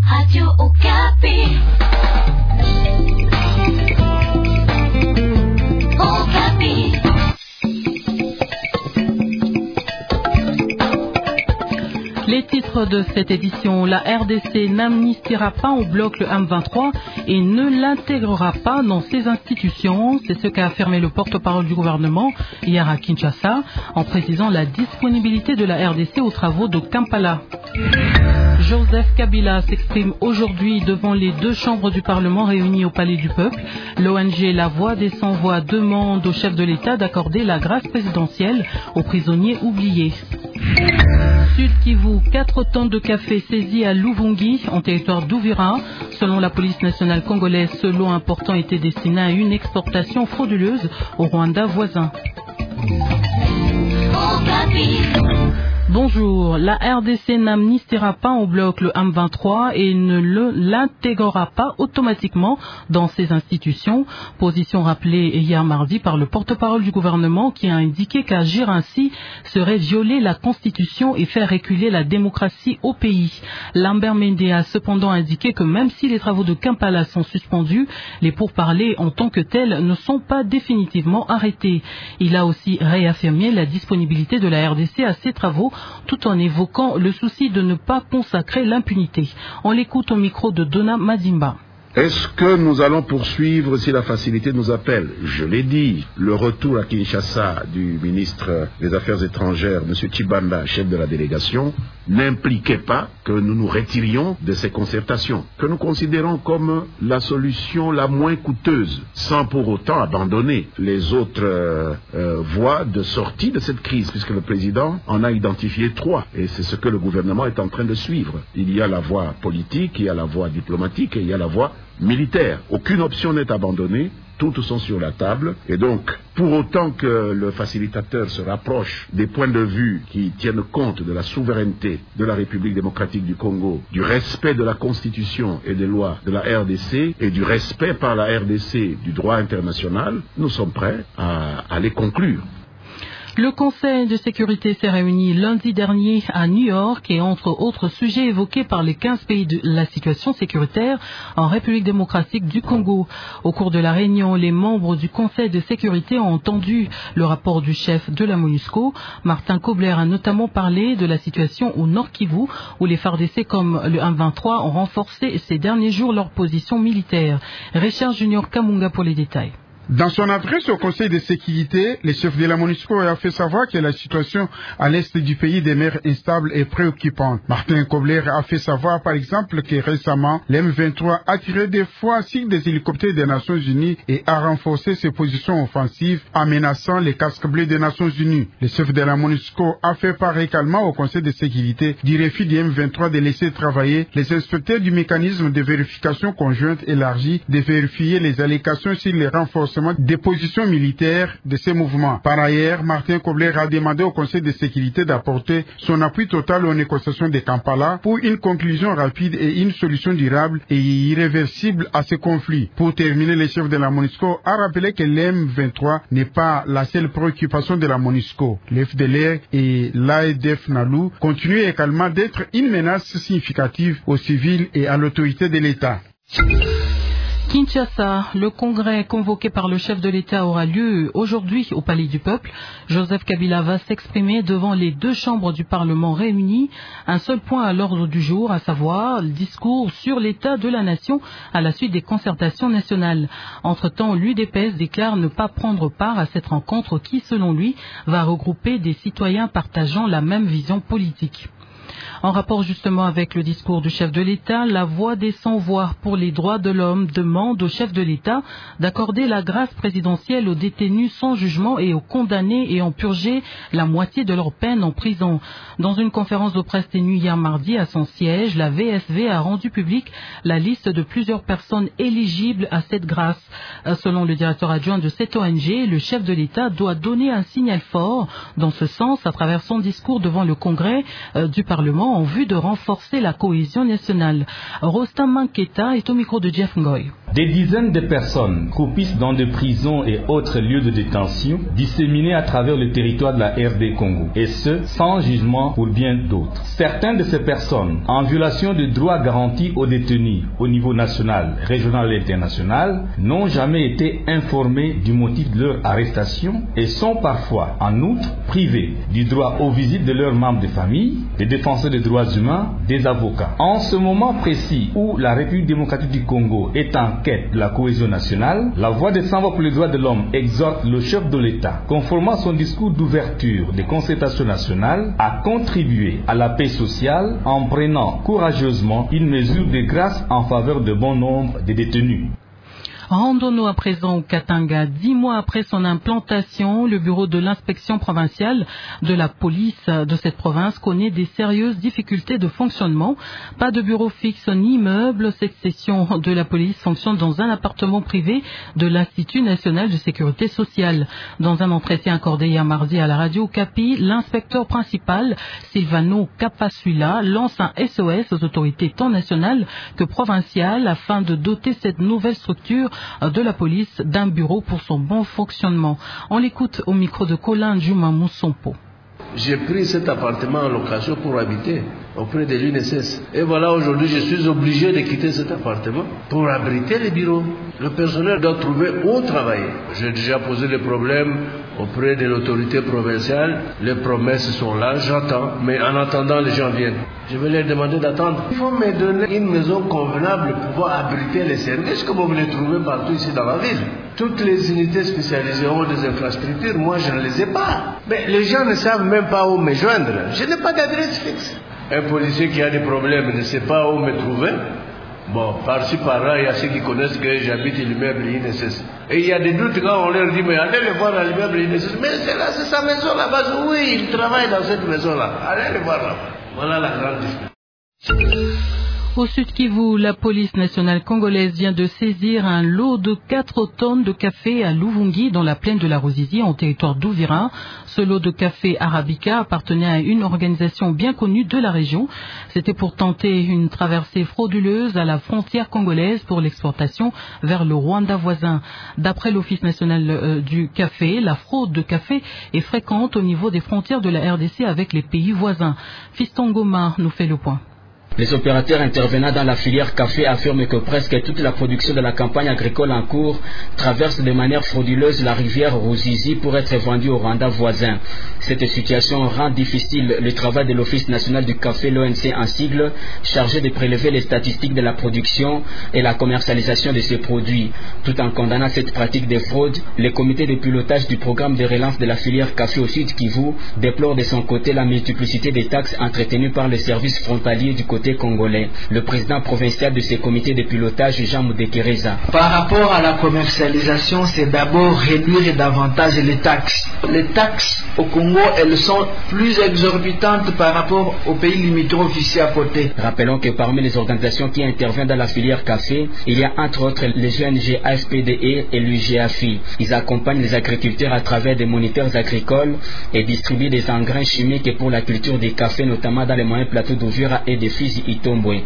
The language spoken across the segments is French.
Radio Okapi. Okapi. Les titres de cette édition: la RDC n'amnistiera pas au bloc le M23 et ne l'intégrera pas dans ses institutions. C'est ce qu'a affirmé le porte-parole du gouvernement hier à Kinshasa, en précisant la disponibilité de la RDC aux travaux de Kampala. Joseph Kabila s'exprime aujourd'hui devant les deux chambres du Parlement réunies au Palais du Peuple. L'ONG La Voix des Sans-Voix demande au chef de l'État d'accorder la grâce présidentielle aux prisonniers oubliés. Sud Kivu, 4 tonnes de café saisies à Luvungi, en territoire d'Uvira. Selon la police nationale congolaise, ce lot important était destiné à une exportation frauduleuse au Rwanda voisin. Bonjour, la RDC n'amnistiera pas au bloc le M23 et ne l'intégrera pas automatiquement dans ses institutions. Position rappelée hier mardi par le porte-parole du gouvernement qui a indiqué qu'agir ainsi serait violer la Constitution et faire reculer la démocratie au pays. Lambert Mende a cependant indiqué que même si les travaux de Kampala sont suspendus, les pourparlers en tant que tels ne sont pas définitivement arrêtés. Il a aussi réaffirmé la disponibilité de la RDC à ces travaux, tout en évoquant le souci de ne pas consacrer l'impunité. On l'écoute au micro de Dona Madimba. Est-ce que nous allons poursuivre si la facilité nous appelle? Je l'ai dit, le retour à Kinshasa du ministre des Affaires étrangères, M. Tshibanda, chef de la délégation, n'impliquait pas que nous nous retirions de ces concertations, que nous considérons comme la solution la moins coûteuse, sans pour autant abandonner les autres voies de sortie de cette crise, puisque le président en a identifié 3, et c'est ce que le gouvernement est en train de suivre. Il y a la voie politique, il y a la voie diplomatique et il y a la voie militaire. Aucune option n'est abandonnée, toutes sont sur la table, et donc, pour autant que le facilitateur se rapproche des points de vue qui tiennent compte de la souveraineté de la République démocratique du Congo, du respect de la Constitution et des lois de la RDC, et du respect par la RDC du droit international, nous sommes prêts à les conclure. Le Conseil de sécurité s'est réuni lundi dernier à New York et entre autres sujets évoqués par les 15 pays de la situation sécuritaire en République démocratique du Congo. Au cours de la réunion, les membres du Conseil de sécurité ont entendu le rapport du chef de la MONUSCO. Martin Kobler a notamment parlé de la situation au Nord Kivu où les FARDC comme le M23 ont renforcé ces derniers jours leur position militaire. Richard Junior Kamunga pour les détails. Dans son adresse au Conseil de sécurité, le chef de la MONUSCO a fait savoir que la situation à l'est du pays demeure instable et préoccupante. Martin Kobler a fait savoir par exemple que récemment, l'M23 a tiré des fois sur des hélicoptères des Nations Unies et a renforcé ses positions offensives en menaçant les casques bleus des Nations Unies. Le chef de la MONUSCO a fait part également au Conseil de sécurité du refus du M23 de laisser travailler les inspecteurs du mécanisme de vérification conjointe élargie de vérifier les allégations sur les renforcements des positions militaires de ces mouvements. Par ailleurs, Martin Kobler a demandé au Conseil de sécurité d'apporter son appui total aux négociations de Kampala pour une conclusion rapide et une solution durable et irréversible à ce conflit. Pour terminer, le chef de la MONUSCO a rappelé que l'M23 n'est pas la seule préoccupation de la MONUSCO. L'FDLR et l'AEDF Nalu continuent également d'être une menace significative aux civils et à l'autorité de l'État. Kinshasa, le congrès convoqué par le chef de l'État aura lieu aujourd'hui au Palais du Peuple. Joseph Kabila va s'exprimer devant les deux chambres du Parlement réunies. Un seul point à l'ordre du jour, à savoir le discours sur l'état de la nation à la suite des concertations nationales. Entre-temps, l'UDPS déclare ne pas prendre part à cette rencontre qui, selon lui, va regrouper des citoyens partageant la même vision politique. En rapport justement avec le discours du chef de l'État, la Voix des Sans-Voix pour les droits de l'homme demande au chef de l'État d'accorder la grâce présidentielle aux détenus sans jugement et aux condamnés ayant purgé la moitié de leur peine en prison. Dans une conférence de presse tenue hier mardi à son siège, la VSV a rendu publique la liste de plusieurs personnes éligibles à cette grâce. Selon le directeur adjoint de cette ONG, le chef de l'État doit donner un signal fort dans ce sens à travers son discours devant le Congrès du Parlement en vue de renforcer la cohésion nationale. Rostam Manketa est au micro de Jeff Ngoy. Des dizaines de personnes croupissent dans des prisons et autres lieux de détention disséminés à travers le territoire de la RD Congo, et ce, sans jugement pour bien d'autres. Certaines de ces personnes, en violation des droits garantis aux détenus au niveau national, régional et international, n'ont jamais été informées du motif de leur arrestation et sont parfois, en outre, privées du droit aux visites de leurs membres de famille, des défenseurs des droits humains, des avocats. En ce moment précis où la République démocratique du Congo est en quête de la cohésion nationale, la voix des sans-voix pour les droits de l'homme exhorte le chef de l'État, conformément à son discours d'ouverture des concertations nationales, à contribuer à la paix sociale en prenant courageusement une mesure de grâce en faveur de bon nombre de détenus. Rendons-nous à présent au Katanga. 10 mois après son implantation, le bureau de l'inspection provinciale de la police de cette province connaît des sérieuses difficultés de fonctionnement. Pas de bureau fixe ni immeuble. Cette section de la police fonctionne dans un appartement privé de l'Institut national de sécurité sociale. Dans un entretien accordé hier mardi à la radio Capi, l'inspecteur principal, Silvano Capasuila, lance un SOS aux autorités tant nationales que provinciales afin de doter cette nouvelle structure de la police d'un bureau pour son bon fonctionnement. On l'écoute au micro de Colin Juma Moussompo. J'ai pris cet appartement en location pour habiter auprès de l'UNSS. Et voilà, aujourd'hui, je suis obligé de quitter cet appartement pour abriter les bureaux. Le personnel doit trouver où travailler. J'ai déjà posé le problème auprès de l'autorité provinciale. Les promesses sont là, j'attends. Mais en attendant, les gens viennent. Je vais leur demander d'attendre. Il faut me donner une maison convenable pour pouvoir abriter les services que vous voulez trouver partout ici dans la ville. Toutes les unités spécialisées ont des infrastructures, moi je ne les ai pas. Mais les gens ne savent même pas où me joindre. Je n'ai pas d'adresse fixe. Un policier qui a des problèmes ne sait pas où me trouver. Bon, par-ci par-là, il y a ceux qui connaissent que j'habite l'immeuble INSS. Et il y a des doutes quand on leur dit, mais allez le voir à l'immeuble INSS. Mais c'est là, c'est sa maison là-bas. Oui, il travaille dans cette maison-là. Allez le voir là-bas. Voilà la grande différence. Au Sud Kivu, la police nationale congolaise vient de saisir un lot de 4 tonnes de café à Luvungi, dans la plaine de la Ruzizi, en territoire d'Ouvira. Ce lot de café arabica appartenait à une organisation bien connue de la région. C'était pour tenter une traversée frauduleuse à la frontière congolaise pour l'exportation vers le Rwanda voisin. D'après l'Office national du café, la fraude de café est fréquente au niveau des frontières de la RDC avec les pays voisins. Fiston Goma nous fait le point. Les opérateurs intervenant dans la filière café affirment que presque toute la production de la campagne agricole en cours traverse de manière frauduleuse la rivière Ruzizi pour être vendue au Rwanda voisin. Cette situation rend difficile le travail de l'Office national du café, l'ONC en sigle, chargé de prélever les statistiques de la production et la commercialisation de ces produits. Tout en condamnant cette pratique de fraude, le comité de pilotage du programme de relance de la filière café au Sud Kivu déplore de son côté la multiplicité des taxes entretenues par les services frontaliers du côté congolais. Le président provincial de ces comités de pilotage, Jean Moudekereza. Par rapport à la commercialisation, c'est d'abord réduire davantage les taxes. Les taxes au Congo, elles sont plus exorbitantes par rapport aux pays limitrophes ici à côté. Rappelons que parmi les organisations qui interviennent dans la filière café, il y a entre autres les ONG AFPDE et l'UGAFI. Ils accompagnent les agriculteurs à travers des moniteurs agricoles et distribuent des engrais chimiques pour la culture des cafés, notamment dans les moyens plateaux d'Uvira et des Fizi Itombwe.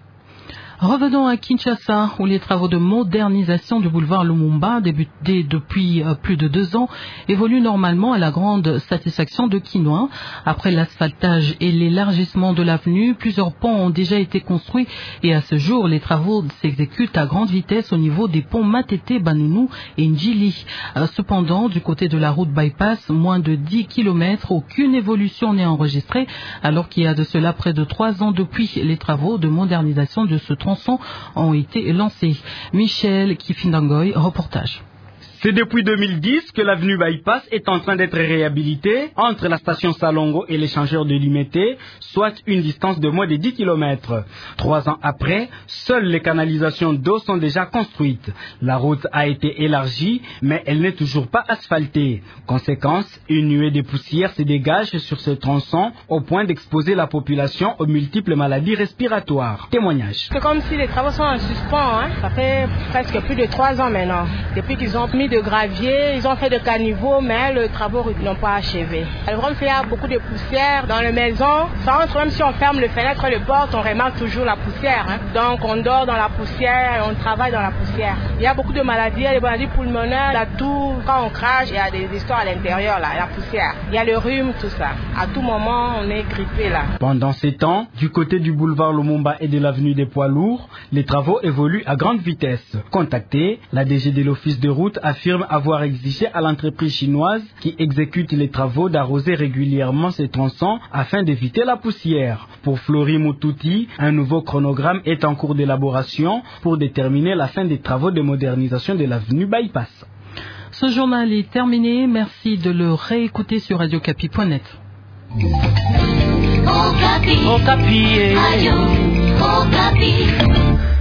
Revenons à Kinshasa, où les travaux de modernisation du boulevard Lumumba, débutés depuis plus de 2 ans, évoluent normalement à la grande satisfaction de Kinois. Après l'asphaltage et l'élargissement de l'avenue, plusieurs ponts ont déjà été construits et à ce jour, les travaux s'exécutent à grande vitesse au niveau des ponts Matete, Banounou et Ndjili. Cependant, du côté de la route bypass, moins de 10 km, aucune évolution n'est enregistrée, alors qu'il y a de cela près de 3 ans depuis les travaux de modernisation de ce tronçons ont été lancés. Michel Kifindangoy, reportage. C'est depuis 2010 que l'avenue Bypass est en train d'être réhabilitée entre la station Salongo et l'échangeur de Limete, soit une distance de moins de 10 km. 3 ans après, seules les canalisations d'eau sont déjà construites. La route a été élargie, mais elle n'est toujours pas asphaltée. Conséquence, une nuée de poussière se dégage sur ce tronçon au point d'exposer la population aux multiples maladies respiratoires. Témoignage. C'est comme si les travaux sont en suspens. Ça fait presque plus de 3 ans maintenant, depuis qu'ils ont mis mis de gravier, ils ont fait de caniveaux, mais les travaux n'ont pas achevé. Le problème, c'est qu'il y a beaucoup de poussière dans les maisons. Même si on ferme les fenêtres et les portes, on remarque toujours la poussière. Donc on dort dans la poussière et on travaille dans la poussière. Il y a beaucoup de maladies, il y a des maladies pulmonaires, la toux, quand on crache, il y a des histoires à l'intérieur, là, la poussière. Il y a le rhume, tout ça. À tout moment, on est grippé là. Pendant ces temps, du côté du boulevard Lumumba et de l'avenue des Poids Lourds, les travaux évoluent à grande vitesse. Contacté, la DG de l'Office de route affirme avoir exigé à l'entreprise chinoise qui exécute les travaux d'arroser régulièrement ces tronçons afin d'éviter la poussière. Pour Florie Moutouti, un nouveau chronogramme est en cours d'élaboration pour déterminer la fin des travaux de modernisation de l'avenue Bypass. Ce journal est terminé. Merci de le réécouter sur radiocapi.net. Okapi.